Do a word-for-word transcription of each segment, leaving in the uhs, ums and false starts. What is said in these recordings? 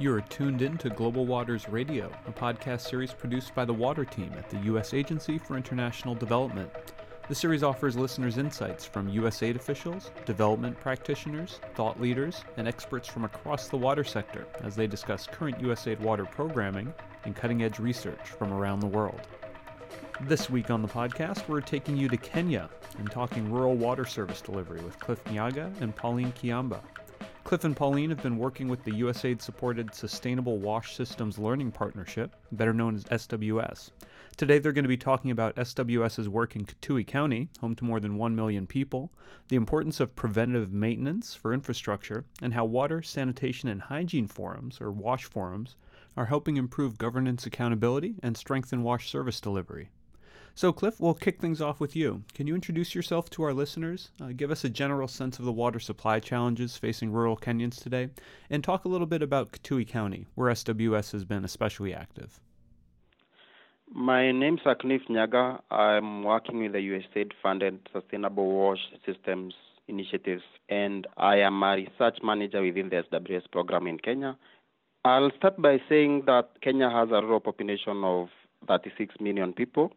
You are tuned in to Global Waters Radio, a podcast series produced by the Water Team at the U S Agency for International Development. The series offers listeners insights from U S aid officials, development practitioners, thought leaders, and experts from across the water sector as they discuss current U S aid water programming and cutting-edge research from around the world. This week on the podcast, we're taking you to Kenya and talking rural water service delivery with Cliff Nyaga and Pauline Kiamba. Cliff and Pauline have been working with the U S aid-supported Sustainable Wash Systems Learning Partnership, better known as S W S. Today they're going to be talking about SWS's work in Kitui County, home to more than one million people, the importance of preventative maintenance for infrastructure, and how water, sanitation, and hygiene forums, or WASH forums, are helping improve governance accountability and strengthen WASH service delivery. So, Cliff, we'll kick things off with you. Can you introduce yourself to our listeners, uh, give us a general sense of the water supply challenges facing rural Kenyans today, and talk a little bit about Kitui County, where S W S has been especially active? My name's Cliff Nyaga. I'm working with the U S aid-funded Sustainable Wash Systems initiatives, and I am a research manager within the S W S program in Kenya. I'll start by saying that Kenya has a rural population of thirty-six million people.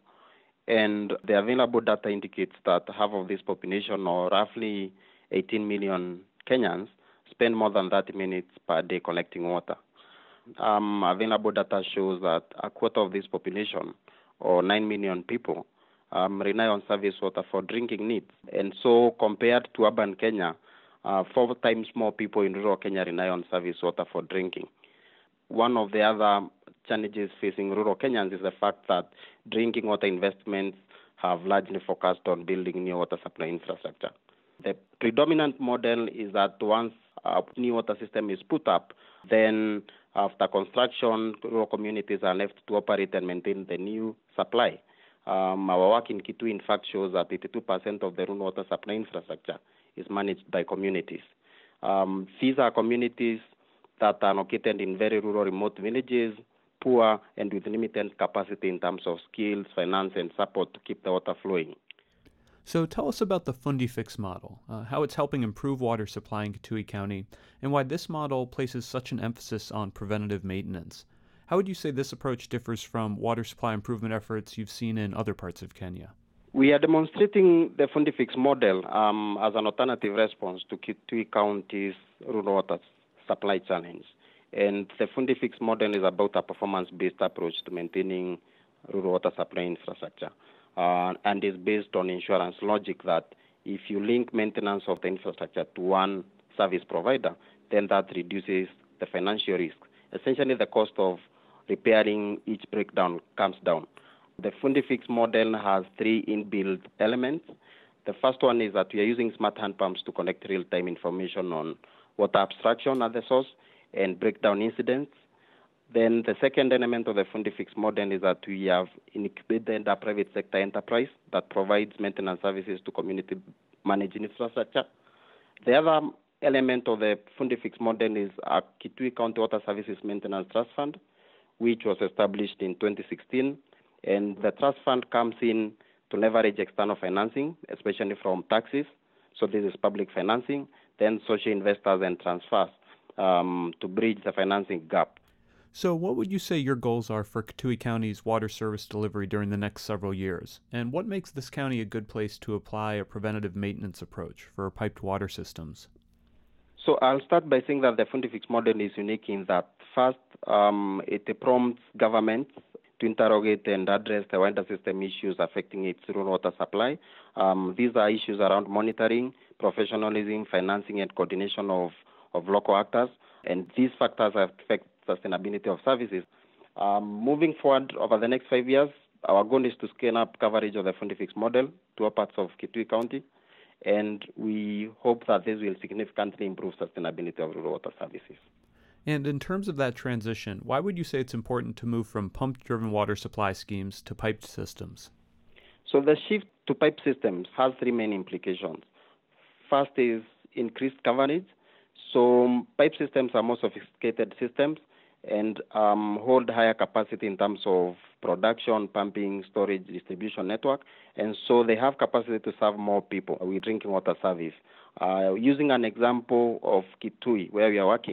And the available data indicates that half of this population, or roughly eighteen million Kenyans, spend more than thirty minutes per day collecting water. Um, available data shows that a quarter of this population, or nine million people, um, rely on surface water for drinking needs. And so compared to urban Kenya, uh, four times more people in rural Kenya rely on surface water for drinking. One of the other challenges facing rural Kenyans is the fact that drinking water investments have largely focused on building new water supply infrastructure. The predominant model is that once a new water system is put up, then after construction, rural communities are left to operate and maintain the new supply. Um, our work in Kitui, in fact, shows that eighty-two percent of the rural water supply infrastructure is managed by communities. Um, these are communities that are located in very rural, remote villages, poor, and with limited capacity in terms of skills, finance, and support to keep the water flowing. So tell us about the FundiFix model, uh, how it's helping improve water supply in Kitui County, and why this model places such an emphasis on preventative maintenance. How would you say this approach differs from water supply improvement efforts you've seen in other parts of Kenya? We are demonstrating the FundiFix model um, as an alternative response to Kitui County's rural water supply challenge. And the FundiFix model is about a performance-based approach to maintaining rural water supply infrastructure, uh, and is based on insurance logic that if you link maintenance of the infrastructure to one service provider, then that reduces the financial risk. Essentially, the cost of repairing each breakdown comes down. The FundiFix model has three inbuilt elements. The first one is that we are using smart hand pumps to collect real-time information on water abstraction at the source and breakdown incidents. Then the second element of the FundiFix model is that we have incubated a private sector enterprise that provides maintenance services to community managed infrastructure. The other element of the FundiFix model is a Kitui County Water Services Maintenance Trust Fund, which was established in twenty sixteen. And the trust fund comes in to leverage external financing, especially from taxes. So this is public financing, then social investors and transfers um, to bridge the financing gap. So what would you say your goals are for Kitui County's water service delivery during the next several years? And what makes this county a good place to apply a preventative maintenance approach for piped water systems? So I'll start by saying that the FundiFix model is unique in that, first, um, it prompts governments to interrogate and address the wider system issues affecting its rural water supply. Um, these are issues around monitoring, professionalism, financing, and coordination of, of local actors, and these factors affect sustainability of services. Um, moving forward over the next five years, our goal is to scale up coverage of the FundiFix model to all parts of Kitui County, and we hope that this will significantly improve sustainability of rural water services. And in terms of that transition, why would you say it's important to move from pump-driven water supply schemes to piped systems? So the shift to pipe systems has three main implications. First is increased coverage. So pipe systems are more sophisticated systems and um, hold higher capacity in terms of production, pumping, storage, distribution network. And so they have capacity to serve more people with drinking water service. Uh, using an example of Kitui, where we are working,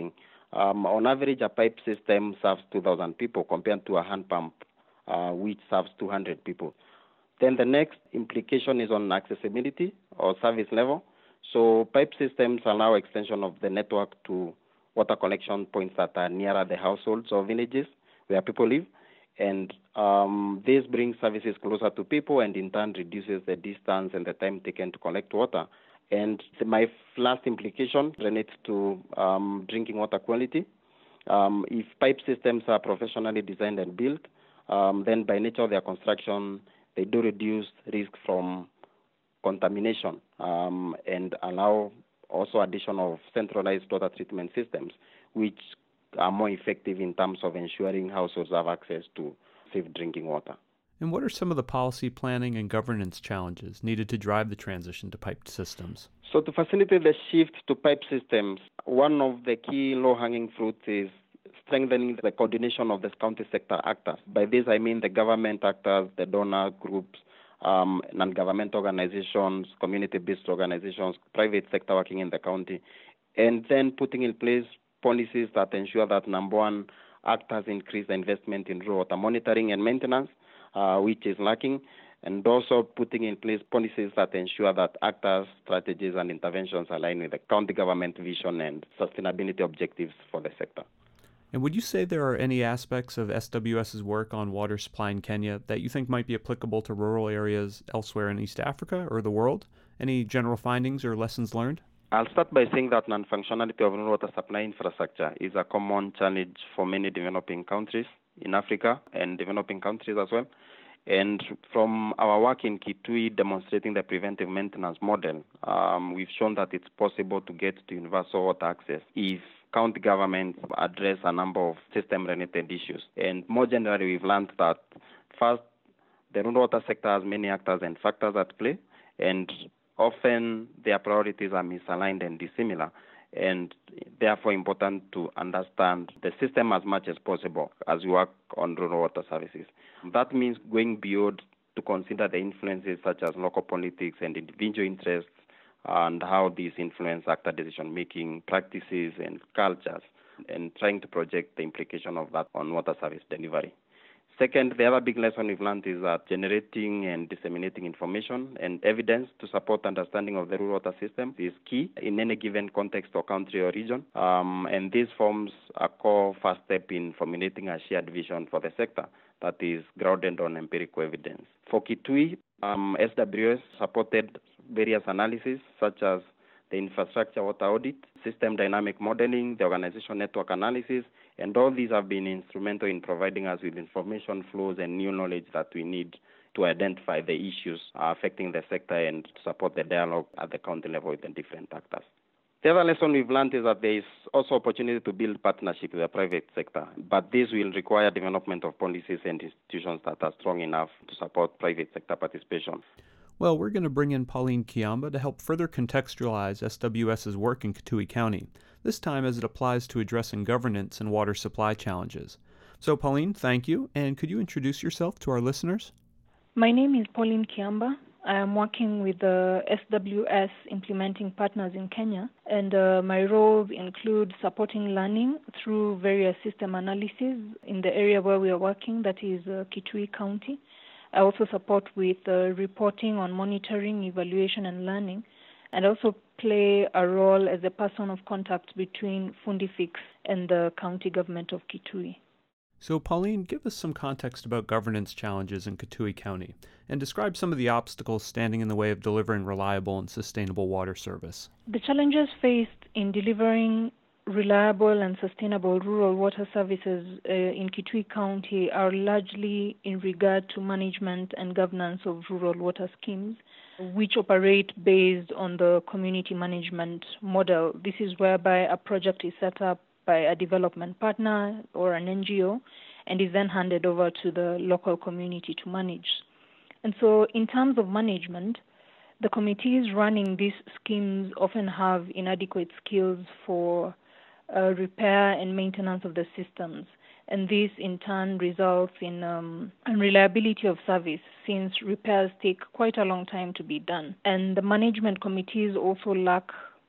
Um, on average, a pipe system serves two thousand people compared to a hand pump, uh, which serves two hundred people. Then the next implication is on accessibility or service level. So pipe systems are now extension of the network to water collection points that are nearer the households or villages where people live. And um, this brings services closer to people and in turn reduces the distance and the time taken to collect water. And my last implication relates to um, drinking water quality. Um, if pipe systems are professionally designed and built, um, then by nature of their construction, they do reduce risk from contamination um, and allow also addition of centralized water treatment systems, which are more effective in terms of ensuring households have access to safe drinking water. And what are some of the policy planning and governance challenges needed to drive the transition to piped systems? So to facilitate the shift to pipe systems, one of the key low-hanging fruits is strengthening the coordination of the county sector actors. By this, I mean the government actors, the donor groups, um, non-government organizations, community-based organizations, private sector working in the county, and then putting in place policies that ensure that, number one, actors increase the investment in rural water monitoring and maintenance, uh, which is lacking, and also putting in place policies that ensure that actors, strategies, and interventions align with the county government vision and sustainability objectives for the sector. And would you say there are any aspects of SWS's work on water supply in Kenya that you think might be applicable to rural areas elsewhere in East Africa or the world? Any general findings or lessons learned? I'll start by saying that non-functionality of rural water supply infrastructure is a common challenge for many developing countries in Africa and developing countries as well. And from our work in Kitui demonstrating the preventive maintenance model, um, we've shown that it's possible to get to universal water access if county governments address a number of system-related issues. And more generally, we've learned that first, the rural water sector has many actors and factors at play, and often their priorities are misaligned and dissimilar, and therefore important to understand the system as much as possible as we work on rural water services. That means going beyond to consider the influences such as local politics and individual interests and how these influence actor decision-making practices and cultures, and trying to project the implication of that on water service delivery. Second, the other big lesson we've learned is that generating and disseminating information and evidence to support understanding of the rural water system is key in any given context or country or region. Um, and this forms a core first step in formulating a shared vision for the sector that is grounded on empirical evidence. For Kitui, um, S W S supported various analyses such as the infrastructure water audit, system dynamic modeling, the organization network analysis, and all these have been instrumental in providing us with information flows and new knowledge that we need to identify the issues uh, affecting the sector and to support the dialogue at the county level with the different actors. The other lesson we've learned is that there is also opportunity to build partnership with the private sector, but this will require development of policies and institutions that are strong enough to support private sector participation. Well, we're going to bring in Pauline Kiamba to help further contextualize SWS's work in Kitui County, this time as it applies to addressing governance and water supply challenges. So, Pauline, thank you, and could you introduce yourself to our listeners? My name is Pauline Kiamba. I am working with the S W S implementing partners in Kenya, and uh, my roles include supporting learning through various system analysis in the area where we are working, that is uh, Kitui County. I also support with uh, reporting on monitoring, evaluation, and learning, and also play a role as a person of contact between Fundifix and the county government of Kitui. So, Pauline, give us some context about governance challenges in Kitui County, and describe some of the obstacles standing in the way of delivering reliable and sustainable water service. The challenges faced in delivering reliable and sustainable rural water services uh, in Kitui County are largely in regard to management and governance of rural water schemes, which operate based on the community management model. This is whereby a project is set up by a development partner or an N G O and is then handed over to the local community to manage. And so in terms of management, the committees running these schemes often have inadequate skills for uh, repair and maintenance of the systems. And this in turn results in um, unreliability of service, since repairs take quite a long time to be done. And the management committees also lack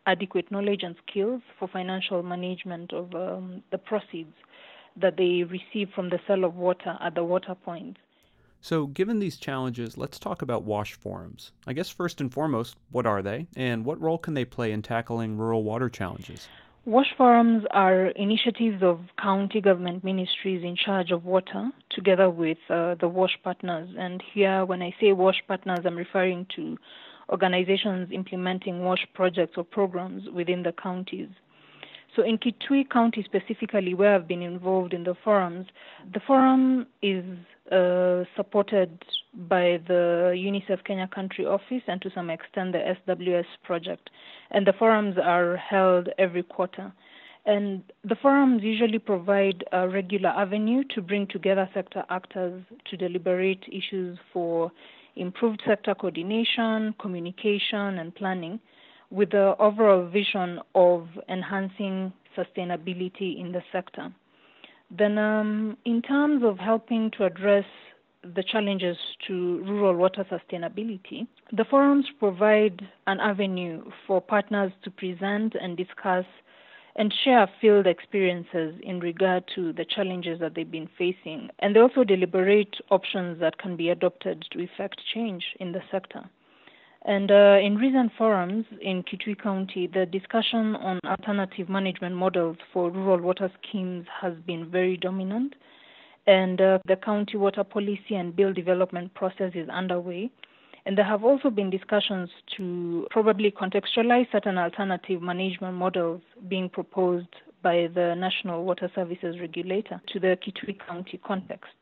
adequate knowledge and skills for financial management of um, the proceeds that they receive from the sale of water at the water points. So, given these challenges, let's talk about WASH forums. I guess first and foremost, what are they, and what role can they play in tackling rural water challenges? WASH forums are initiatives of county government ministries in charge of water, together with uh, the WASH partners. And here, when I say WASH partners, I'm referring to organizations implementing WASH projects or programs within the counties. So in Kitui County specifically, where I've been involved in the forums, the forum is uh, supported by the UNICEF Kenya Country Office and to some extent the S W S project. And the forums are held every quarter. And the forums usually provide a regular avenue to bring together sector actors to deliberate issues for improved sector coordination, communication, and planning, with the overall vision of enhancing sustainability in the sector. Then um, in terms of helping to address the challenges to rural water sustainability, the forums provide an avenue for partners to present and discuss and share field experiences in regard to the challenges that they've been facing. And they also deliberate options that can be adopted to effect change in the sector. And uh, in recent forums in Kitui County, the discussion on alternative management models for rural water schemes has been very dominant. And uh, the county water policy and bill development process is underway. And there have also been discussions to probably contextualize certain alternative management models being proposed by the National Water Services Regulator to the Kitui County context.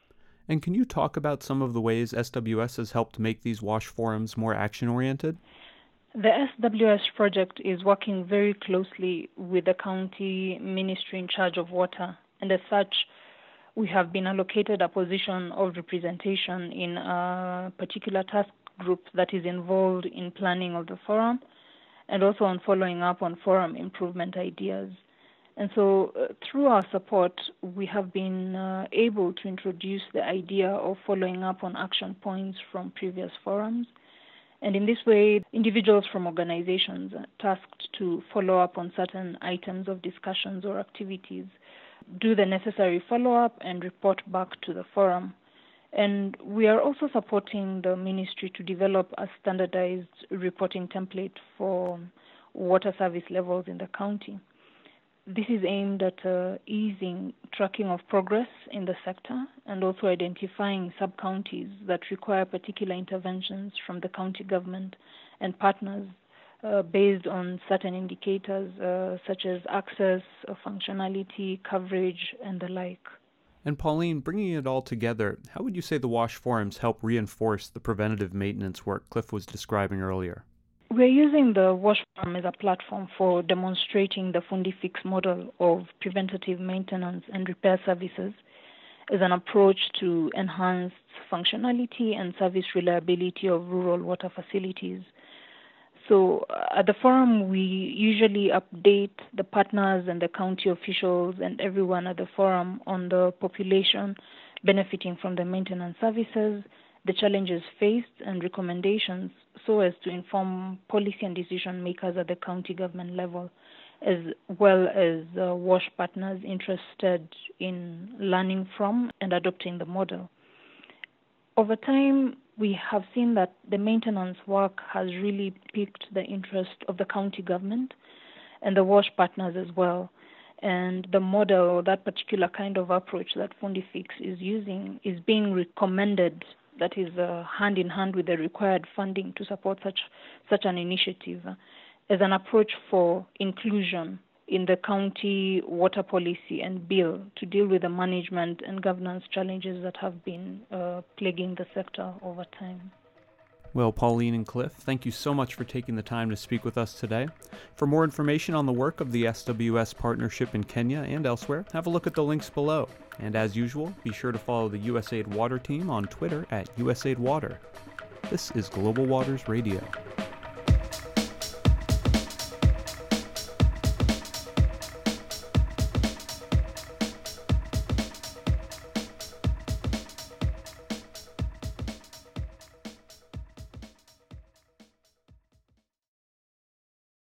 And can you talk about some of the ways S W S has helped make these WASH forums more action-oriented? The S W S project is working very closely with the county ministry in charge of water, and as such, we have been allocated a position of representation in a particular task group that is involved in planning of the forum and also on following up on forum improvement ideas. And so uh, through our support, we have been uh, able to introduce the idea of following up on action points from previous forums. And in this way, individuals from organizations are tasked to follow up on certain items of discussions or activities, do the necessary follow-up, and report back to the forum. And we are also supporting the ministry to develop a standardized reporting template for water service levels in the county. This is aimed at uh, easing tracking of progress in the sector and also identifying sub-counties that require particular interventions from the county government and partners uh, based on certain indicators uh, such as access, uh, functionality, coverage, and the like. And Pauline, bringing it all together, how would you say the WASH forums help reinforce the preventative maintenance work Cliff was describing earlier? We're using the WASH forum as a platform for demonstrating the FundiFix model of preventative maintenance and repair services as an approach to enhance functionality and service reliability of rural water facilities. So uh, at the forum, we usually update the partners and the county officials and everyone at the forum on the population benefiting from the maintenance services, the challenges faced, and recommendations so as to inform policy and decision makers at the county government level, as well as uh, WASH partners interested in learning from and adopting the model. Over time, we have seen that the maintenance work has really piqued the interest of the county government and the WASH partners as well. And the model, or that particular kind of approach that FundiFix is using, is being recommended, that is uh, hand in hand with the required funding to support such such an initiative, uh, as an approach for inclusion in the county water policy and bill to deal with the management and governance challenges that have been uh, plaguing the sector over time. Well, Pauline and Cliff, thank you so much for taking the time to speak with us today. For more information on the work of the S W S partnership in Kenya and elsewhere, have a look at the links below. And as usual, be sure to follow the USAID Water team on Twitter at USAID Water. This is Global Waters Radio.